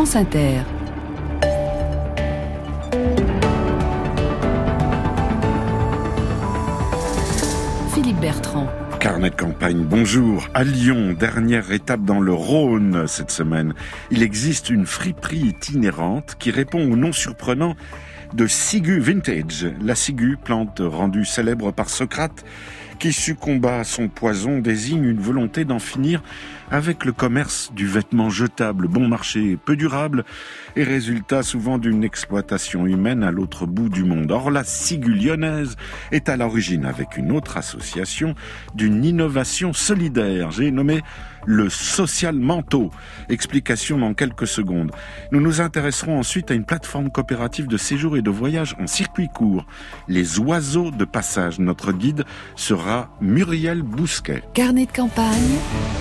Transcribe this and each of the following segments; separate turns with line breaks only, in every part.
France Inter. Philippe Bertrand.
Carnet de campagne, bonjour. À Lyon, dernière étape dans le Rhône cette semaine. Il existe une friperie itinérante qui répond au nom surprenant de ciguë vintage. La ciguë, plante rendue célèbre par Socrate, qui succomba à son poison, désigne une volonté d'en finir avec le commerce du vêtement jetable, bon marché, peu durable et résultat souvent d'une exploitation humaine à l'autre bout du monde. Or, la ciguë lyonnaise est à l'origine, avec une autre association, d'une innovation solidaire. J'ai nommé le social manteau. Explication dans quelques secondes. Nous nous intéresserons ensuite à une plateforme coopérative de séjour et de voyage en circuit court. Les oiseaux de passage. Notre guide sera Muriel Bousquet.
Carnet de campagne.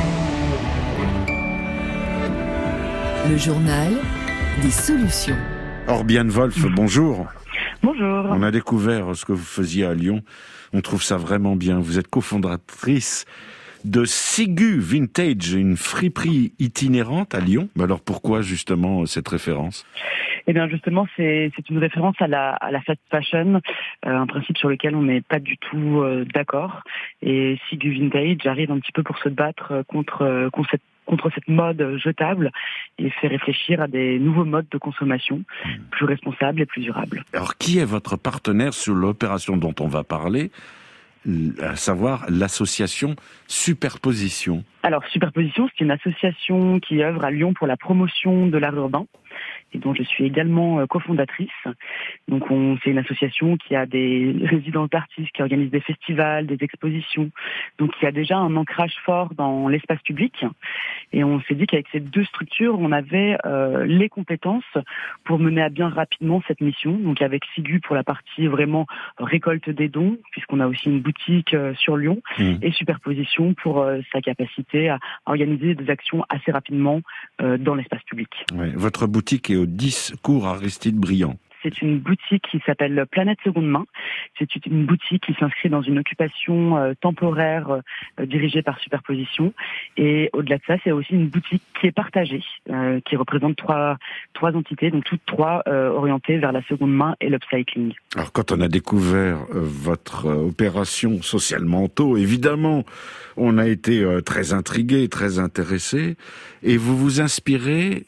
Le journal des solutions.
Orbiane Wolf, bonjour.
Bonjour.
On a découvert ce que vous faisiez à Lyon. On trouve ça vraiment bien. Vous êtes cofondatrice de ciguë vintage, une friperie itinérante à Lyon. Alors pourquoi justement cette référence ?
Eh bien justement, c'est une référence à la fast fashion, un principe sur lequel on n'est pas du tout d'accord. Et ciguë vintage arrive un petit peu pour se battre contre cette mode jetable et fait réfléchir à des nouveaux modes de consommation plus responsables et plus durables.
Alors qui est votre partenaire sur l'opération dont on va parler, à savoir l'association Superposition?
Alors Superposition, c'est une association qui œuvre à Lyon pour la promotion de l'art urbain et dont je suis également cofondatrice. Donc c'est une association qui a des résidences d'artistes, qui organise des festivals, des expositions, donc qui a déjà un ancrage fort dans l'espace public. Et on s'est dit qu'avec ces deux structures, on avait les compétences pour mener à bien rapidement cette mission. Donc avec ciguë pour la partie vraiment récolte des dons, puisqu'on a aussi une boutique sur Lyon, et Superposition pour sa capacité à organiser des actions assez rapidement dans l'espace public.
Ouais, votre boutique est au 10 cours Aristide Briand.
C'est une boutique qui s'appelle Planète Seconde Main. C'est une boutique qui s'inscrit dans une occupation temporaire dirigée par Superposition. Et au-delà de ça, c'est aussi une boutique qui est partagée, qui représente trois entités, donc toutes trois orientées vers la seconde main et l'upcycling.
Alors quand on a découvert votre opération Social Manteau, évidemment, on a été très intrigué, très intéressé. Et vous vous inspirez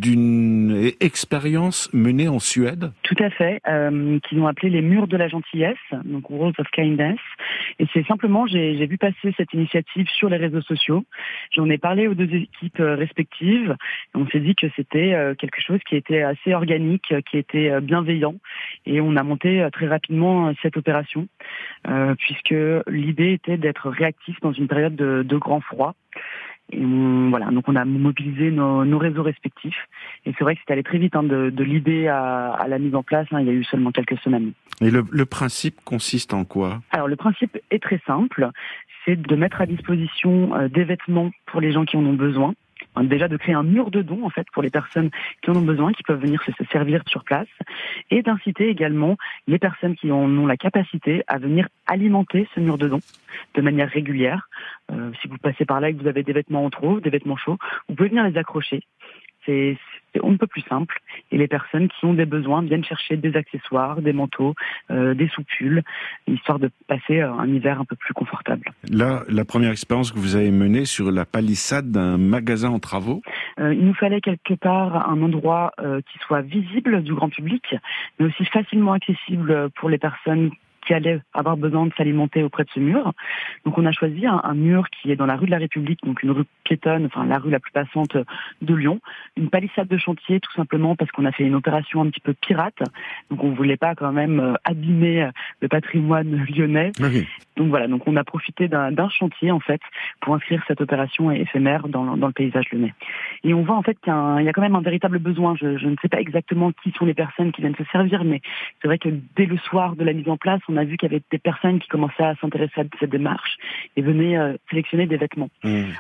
d'une expérience menée en Suède ?
Tout à fait, qu'ils ont appelé les murs de la gentillesse, donc Walls of Kindness. Et c'est simplement, j'ai vu passer cette initiative sur les réseaux sociaux. J'en ai parlé aux deux équipes respectives. Et on s'est dit que c'était quelque chose qui était assez organique, qui était bienveillant. Et on a monté très rapidement cette opération, puisque l'idée était d'être réactif dans une période de grand froid. Et donc on a mobilisé nos réseaux respectifs. Et c'est vrai que c'est allé très vite de l'idée à la mise en place. Il y a eu seulement quelques semaines.
Et le principe consiste en quoi ?
Alors le principe est très simple. C'est de mettre à disposition des vêtements pour les gens qui en ont besoin. Déjà de créer un mur de dons en fait pour les personnes qui en ont besoin, qui peuvent venir se servir sur place, et d'inciter également les personnes qui en ont la capacité à venir alimenter ce mur de dons de manière régulière. Si vous passez par là et que vous avez des vêtements en trop, des vêtements chauds, vous pouvez venir les accrocher. C'est on ne peut plus simple. Et les personnes qui ont des besoins viennent chercher des accessoires, des manteaux, des sous-pulls, histoire de passer un hiver un peu plus confortable.
Là, la première expérience que vous avez menée sur la palissade d'un magasin en travaux ?
Il nous fallait quelque part un endroit qui soit visible du grand public, mais aussi facilement accessible pour les personnes qui allaient avoir besoin de s'alimenter auprès de ce mur. Donc on a choisi un mur qui est dans la rue de la République, donc une rue piétonne, enfin la rue la plus passante de Lyon. Une palissade de chantier, tout simplement parce qu'on a fait une opération un petit peu pirate. Donc on voulait pas quand même abîmer le patrimoine lyonnais. Oui. Donc voilà, donc on a profité d'un chantier en fait pour inscrire cette opération éphémère dans le paysage lyonnais. Et on voit en fait qu'il y a quand même un véritable besoin. Je ne sais pas exactement qui sont les personnes qui viennent se servir, mais c'est vrai que dès le soir de la mise en place, on a vu qu'il y avait des personnes qui commençaient à s'intéresser à cette démarche et venaient sélectionner des vêtements.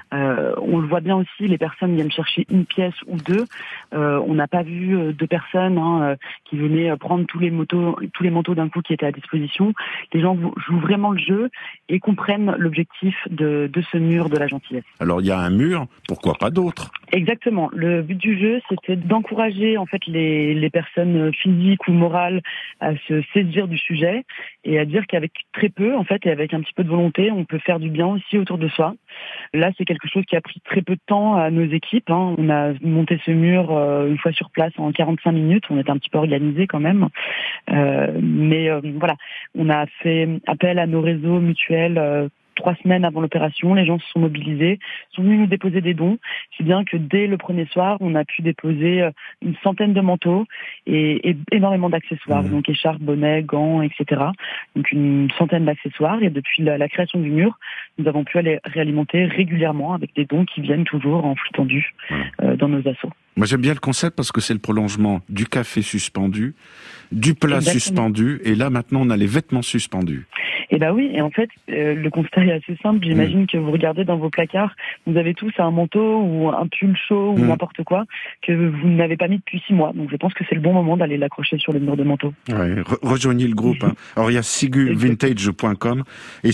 On le voit bien aussi, les personnes viennent chercher une pièce ou deux. On n'a pas vu de personnes qui venaient prendre tous les manteaux d'un coup qui étaient à disposition. Les gens jouent vraiment le jeu et comprennent l'objectif de ce mur de la gentillesse.
Alors il y a un mur, pourquoi pas d'autres ?
Exactement. Le but du jeu, c'était d'encourager en fait les personnes physiques ou morales à se saisir du sujet et à dire qu'avec très peu, en fait, et avec un petit peu de volonté, on peut faire du bien aussi autour de soi. Là, c'est quelque chose qui a pris très peu de temps à nos équipes. On a monté ce mur une fois sur place en 45 minutes. On était un petit peu organisés quand même. Mais voilà, on a fait appel à nos réseaux mutuels 3 semaines avant l'opération, les gens se sont mobilisés, sont venus nous déposer des dons, si bien que dès le premier soir, on a pu déposer une centaine de manteaux et énormément d'accessoires, donc écharpes, bonnets, gants, etc. Donc une centaine d'accessoires, et depuis la création du mur, nous avons pu aller réalimenter régulièrement avec des dons qui viennent toujours en flux tendu dans nos assos.
Moi j'aime bien le concept parce que c'est le prolongement du café suspendu, du plat
Exactement.
suspendu, et là maintenant on a les vêtements suspendus.
Et bah oui, et en fait, le constat est assez simple. J'imagine que vous regardez dans vos placards, vous avez tous un manteau ou un pull chaud ou n'importe quoi que vous n'avez pas mis depuis 6 mois. Donc je pense que c'est le bon moment d'aller l'accrocher sur le mur de manteau.
Ouais, rejoignez le groupe. Alors il y a siguvintage.com et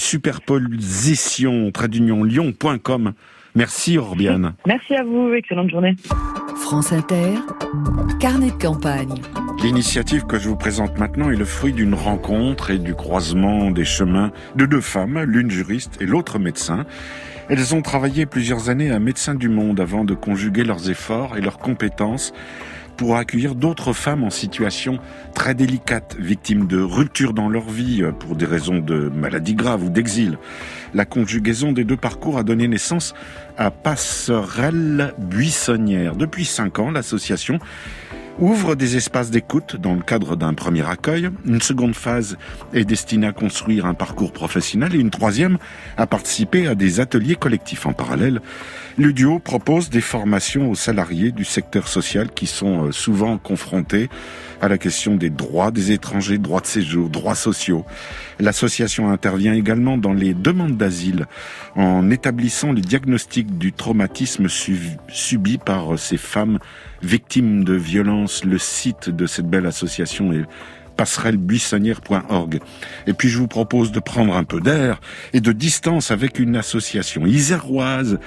superposition-lyon.com. Merci Orbiane.
Merci à vous, excellente journée.
France Inter, carnet de campagne.
L'initiative que je vous présente maintenant est le fruit d'une rencontre et du croisement des chemins de 2 femmes, l'une juriste et l'autre médecin. Elles ont travaillé plusieurs années à Médecins du Monde avant de conjuguer leurs efforts et leurs compétences pour accueillir d'autres femmes en situation très délicate, victimes de ruptures dans leur vie pour des raisons de maladies graves ou d'exil. La conjugaison des 2 parcours a donné naissance à Passerelle Buissonnière. Depuis 5 ans, l'association ouvre des espaces d'écoute dans le cadre d'un premier accueil. Une seconde phase est destinée à construire un parcours professionnel et une troisième à participer à des ateliers collectifs. En parallèle, le duo propose des formations aux salariés du secteur social qui sont souvent confrontés à la question des droits des étrangers, droits de séjour, droits sociaux. L'association intervient également dans les demandes d'asile en établissant les diagnostics du traumatisme subi par ces femmes victimes de violences. Le site de cette belle association est passerellebuissonnière.org. Et puis je vous propose de prendre un peu d'air et de distance avec une association iséroise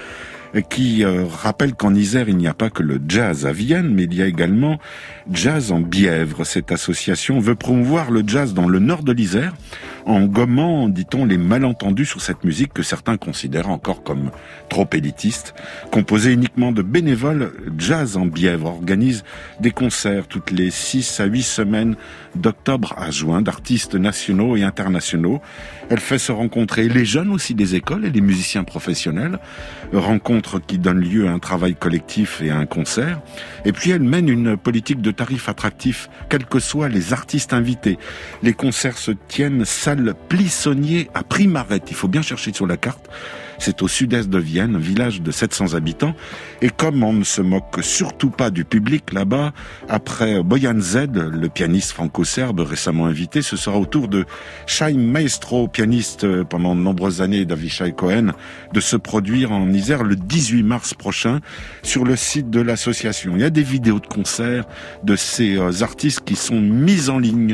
qui rappelle qu'en Isère, il n'y a pas que le jazz à Vienne, mais il y a également Jazz en Bièvre. Cette association veut promouvoir le jazz dans le nord de l'Isère, en gommant, dit-on, les malentendus sur cette musique que certains considèrent encore comme trop élitiste. Composée uniquement de bénévoles, Jazz en Bièvre organise des concerts toutes les 6 à 8 semaines d'octobre à juin d'artistes nationaux et internationaux. Elle fait se rencontrer les jeunes aussi des écoles et les musiciens professionnels, rencontres qui donnent lieu à un travail collectif et à un concert. Et puis elle mène une politique de tarifs attractifs, quels que soient les artistes invités. Les concerts se tiennent salle Plissonnier à Primaret. Il faut bien chercher sur la carte. C'est au sud-est de Vienne, un village de 700 habitants. Et comme on ne se moque surtout pas du public là-bas, après Boyan Z, le pianiste franco-serbe récemment invité, ce sera au tour de Chaim Maestro, pianiste pendant de nombreuses années d'Avishai Cohen, de se produire en Isère le 18 mars prochain sur le site de l'association. Il y a des vidéos de concerts de ces artistes qui sont mises en ligne.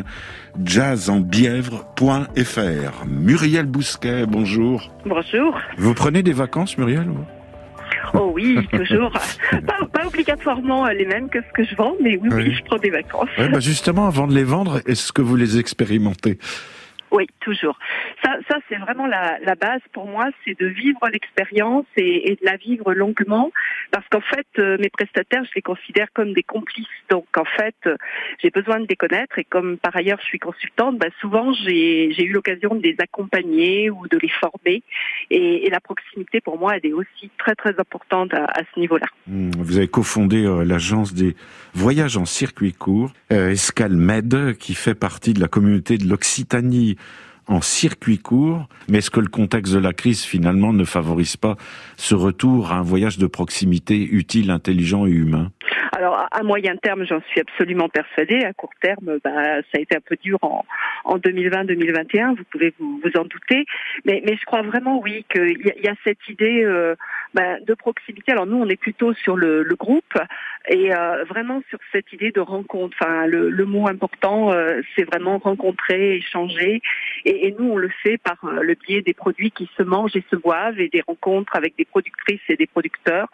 jazzenbièvre.fr. Muriel Bousquet, bonjour.
Bonjour.
Vous prenez des vacances, Muriel ?
Oh oui, toujours. Pas obligatoirement les mêmes que ce que je vends, mais oui, je prends des vacances.
Ouais, justement, avant de les vendre, est-ce que vous les expérimentez ?
Oui, toujours. Ça c'est vraiment la base pour moi, c'est de vivre l'expérience et de la vivre longuement, parce qu'en fait, mes prestataires, je les considère comme des complices. Donc en fait, j'ai besoin de les connaître, et comme par ailleurs je suis consultante, souvent j'ai eu l'occasion de les accompagner ou de les former, et la proximité pour moi, elle est aussi très très importante à ce niveau-là.
Vous avez cofondé l'agence des voyages en circuit court, Escalmed, qui fait partie de la communauté de l'Occitanie en circuit court. Mais est-ce que le contexte de la crise, finalement, ne favorise pas ce retour à un voyage de proximité utile, intelligent et humain ?
Alors, à moyen terme, j'en suis absolument persuadée. À court terme, ça a été un peu dur en 2020-2021, vous pouvez vous en douter. Mais je crois vraiment, oui, qu'il y a cette idée de proximité. Alors nous, on est plutôt sur le groupe, et vraiment sur cette idée de rencontre. Enfin, le mot important, c'est vraiment rencontrer, échanger. Et nous, on le fait par le biais des produits qui se mangent et se boivent, et des rencontres avec des productrices et des producteurs.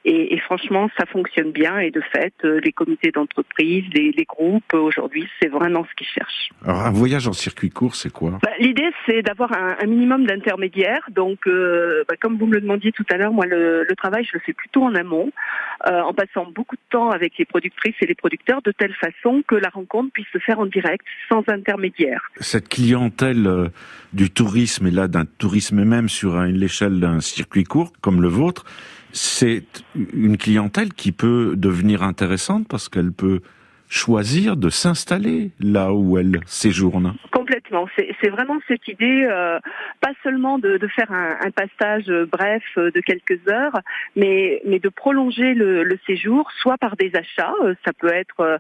Et franchement, ça fonctionne bien. Et de fait, les comités d'entreprise, les groupes, aujourd'hui, c'est vraiment ce qu'ils cherchent.
Alors, un voyage en circuit court, c'est quoi ?
L'idée, c'est d'avoir un minimum d'intermédiaires. Donc, comme vous me le demandiez tout à l'heure, moi, le travail, je le fais plutôt en amont, en passant beaucoup de temps avec les productrices et les producteurs, de telle façon que la rencontre puisse se faire en direct, sans intermédiaire.
Cette clientèle du tourisme, et là d'un tourisme même sur l'échelle d'un circuit court comme le vôtre, c'est une clientèle qui peut devenir intéressante parce qu'elle peut choisir de s'installer là où elle séjourne.
Complètement. C'est vraiment cette idée, pas seulement de faire un passage bref de quelques heures, mais de prolonger le séjour, soit par des achats, ça peut être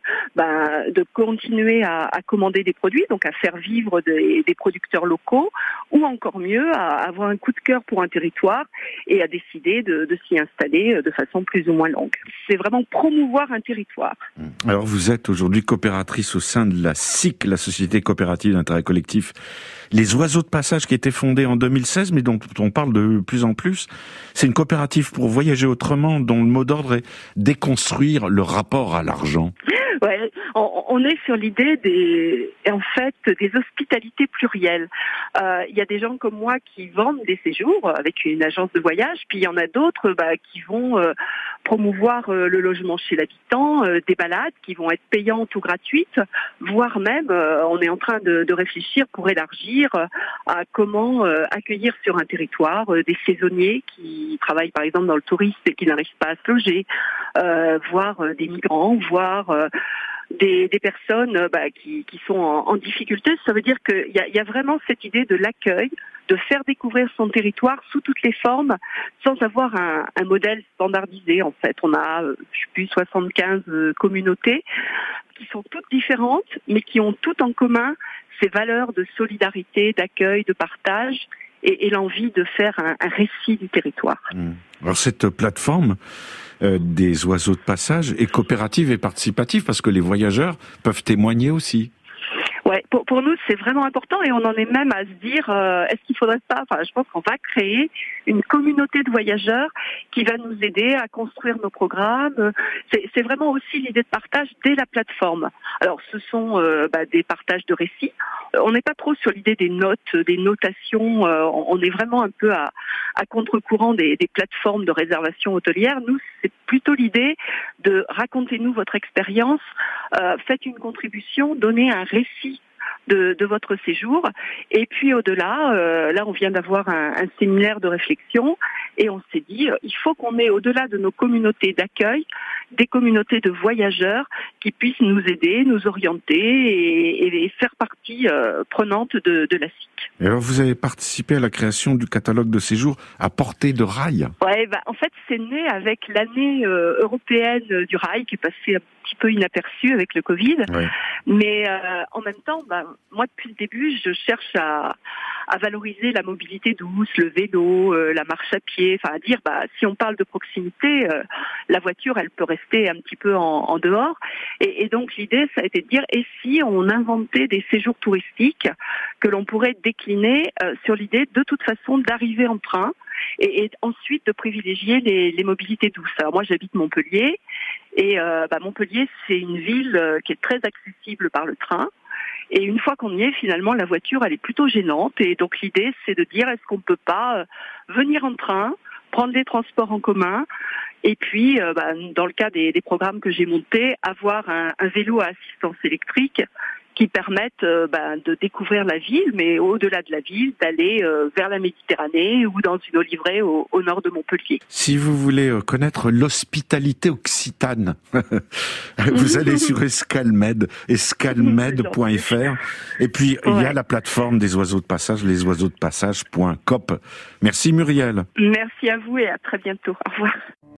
de continuer à commander des produits, donc à faire vivre des producteurs locaux, ou encore mieux, à avoir un coup de cœur pour un territoire et à décider de s'y installer de façon plus ou moins longue. C'est vraiment promouvoir un territoire.
Alors vous êtes aujourd'hui coopératrice au sein de la SIC, la Société coopérative d'intérêt collectif Les Oiseaux de Passage, qui était fondée en 2016, mais dont on parle de plus en plus. C'est une coopérative pour voyager autrement, dont le mot d'ordre est déconstruire le rapport à l'argent.
Ouais, on est sur l'idée des hospitalités plurielles. Il y a des gens comme moi qui vendent des séjours avec une agence de voyage, puis il y en a d'autres qui vont promouvoir le logement chez l'habitant, des balades qui vont être payantes ou gratuites, voire même on est en train de réfléchir pour élargir à comment accueillir sur un territoire des saisonniers qui travaillent par exemple dans le tourisme et qui n'arrivent pas à se loger, voire des migrants, voire des personnes qui sont en difficulté. Ça veut dire qu'il y a vraiment cette idée de l'accueil, de faire découvrir son territoire sous toutes les formes, sans avoir un modèle standardisé. En fait, on a, 75 communautés qui sont toutes différentes, mais qui ont toutes en commun ces valeurs de solidarité, d'accueil, de partage, et l'envie de faire un récit du territoire.
Alors cette plateforme des oiseaux de passage est coopérative et participative parce que les voyageurs peuvent témoigner aussi.
Ouais, pour nous c'est vraiment important et on en est même à se dire est-ce qu'il faudrait pas, je pense qu'on va créer une communauté de voyageurs qui va nous aider à construire nos programmes. C'est vraiment aussi l'idée de partage dès la plateforme. Alors ce sont des partages de récits. On n'est pas trop sur l'idée des notes, des notations. On est vraiment un peu à contre-courant des plateformes de réservation hôtelière. Nous, c'est plutôt l'idée de racontez-nous votre expérience, faites une contribution, donnez un récit de votre séjour. Et puis au-delà, là on vient d'avoir un séminaire de réflexion et on s'est dit il faut qu'on ait au-delà de nos communautés d'accueil, des communautés de voyageurs qui puissent nous aider, nous orienter et faire partie prenante de la SIC.
Et alors vous avez participé à la création du catalogue de séjours à portée de rail.
Ouais, en fait c'est né avec l'année européenne du rail qui est passée un petit peu inaperçue avec le Covid. Ouais. Mais en même temps, moi depuis le début, je cherche à valoriser la mobilité douce, le vélo, la marche à pied, à dire si on parle de proximité, la voiture elle peut rester un petit peu en dehors. Et donc l'idée ça a été de dire et si on inventait des séjours touristiques que l'on pourrait décliner sur l'idée de toute façon d'arriver en train et ensuite de privilégier les mobilités douces. Alors moi j'habite Montpellier et Montpellier c'est une ville qui est très accessible par le train. Et une fois qu'on y est, finalement, la voiture, elle est plutôt gênante. Et donc, l'idée, c'est de dire, est-ce qu'on ne peut pas venir en train, prendre des transports en commun, et puis, dans le cas des programmes que j'ai montés, avoir un vélo à assistance électrique qui permettent de découvrir la ville, mais au-delà de la ville, d'aller vers la Méditerranée ou dans une eau livrée au nord de Montpellier.
Si vous voulez connaître l'hospitalité occitane, vous allez sur Escalmed, escalmed.fr, et puis il y a la plateforme des oiseaux de passage, lesoiseauxdepassage.coop. Merci Muriel.
Merci à vous et à très bientôt. Au revoir.